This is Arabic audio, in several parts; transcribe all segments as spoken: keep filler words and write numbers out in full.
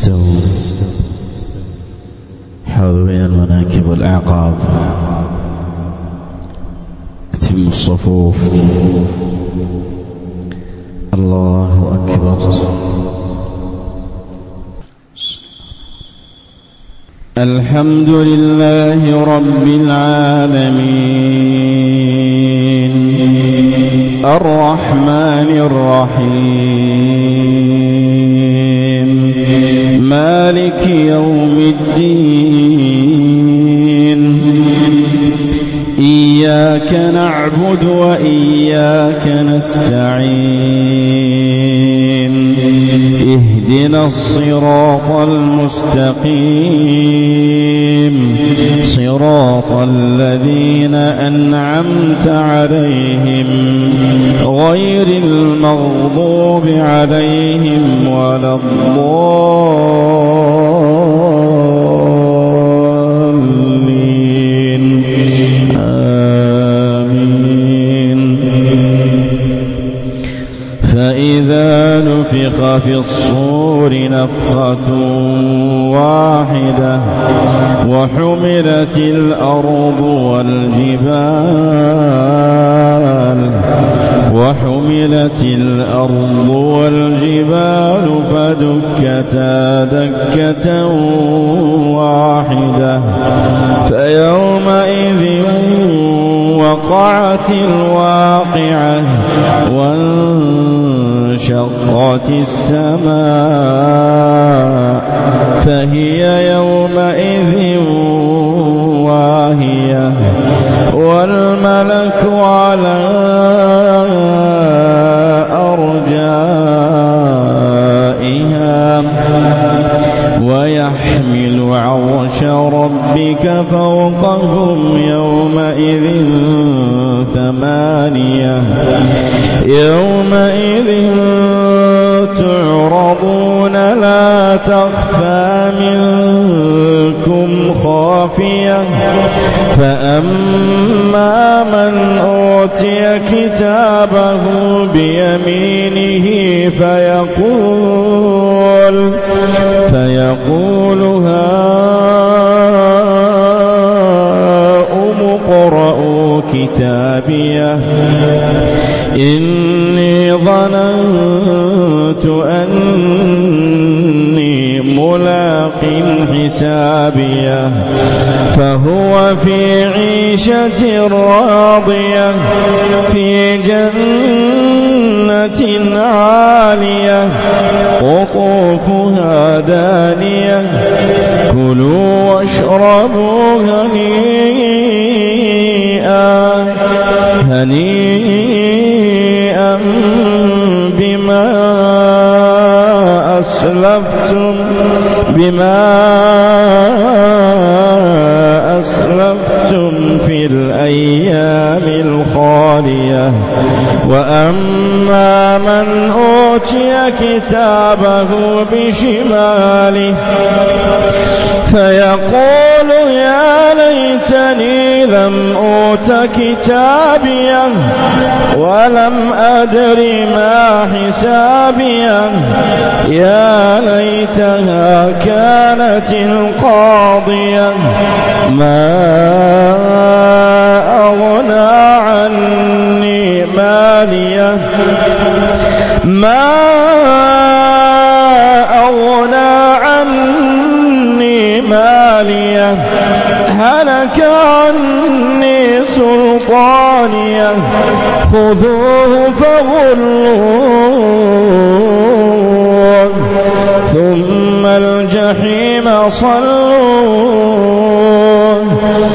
استووا حاذوا بين المناكب والأعقاب، اتموا الصفوف. الله أكبر. الحمد لله رب العالمين الرحمن الرحيم مالك يوم الدين إياك نعبد وإياك نستعين اهدنا الصراط المستقيم صراط الذين أنعمت عليهم غير المغضوب عليهم ولا الضالين آمين. فإذا نفخ في الصور نفخة واحدة وحملت الأرض والجبال وحملت الأرض والجبال فدكتا دكة واحدة فيومئذ وقعت الواقعة وانشقت السماء فهي يومئذ واهية والملك على أرجائها ويحمل عرش ربك فوقهم يومئذ ثمانية يومئذ تعرضون لا تخفى منكم خافية فأما من أوتي كتابه بيمينه فيقول فيقول هاؤم اقرءوا كتابيه إني ظننت أني ملاق حسابيه فهو في عيشة راضية في جنة عالية قطوفها دانية كلوا واشربوا هنيئا هنيئا بما أسلفتم بما أسلفتم في الأيام الخالية وأما من أوتي كتابه بشماله فيقول يا ليتني لم أوت كتابيه ولم أدر ما حسابيه يا ليتها كانت القاضية ما أغنى عني ماليه ما أغنى عني ماليه هلك عني سلطانيه خذوه فغلوه ثم الجحيم صلوه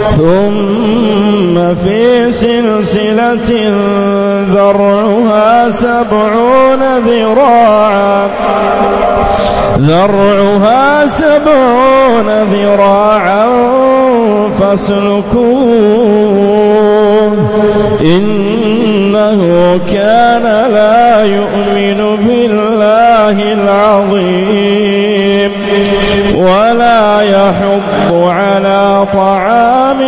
ثم في سلسلة ذرعها سبعون ذراعا ذرعها سبعون ذراعا فاسلكوه إنه كان لا يؤمن بالله العظيم ولا يحض على طعام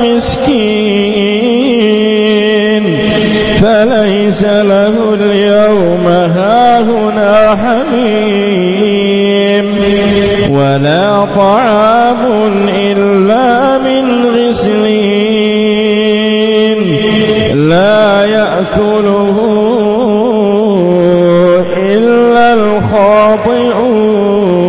المسكين فليس له اليوم هاهنا حميم ولا طعام إلا من غسلين لا يأكله إلا الخاطئون